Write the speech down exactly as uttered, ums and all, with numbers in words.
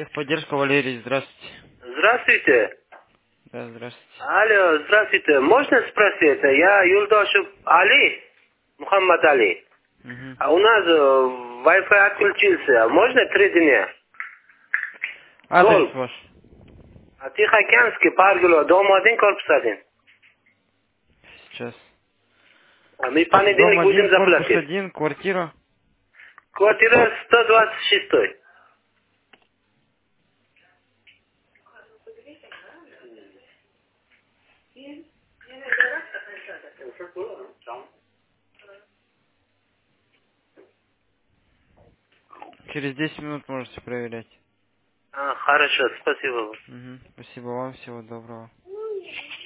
Техподдержка, Валерий, здравствуйте. Здравствуйте. Да, здравствуйте. Алло, здравствуйте. Можно спросить? Я Юлдашев Али, Мухаммад Али. Мгм. А у нас э, Wi-Fi отключился. Можно три дня? Адрес Долг. ваш. А Тихоокеанский, Паргило, дом один, корпус один. Сейчас. А мы Дом понедельник один, будем корпус заплатить. один, квартира. Квартира сто двадцать шесть. Через десять минут можете проверять. А, хорошо, спасибо. Мгм. Спасибо вам, всего доброго.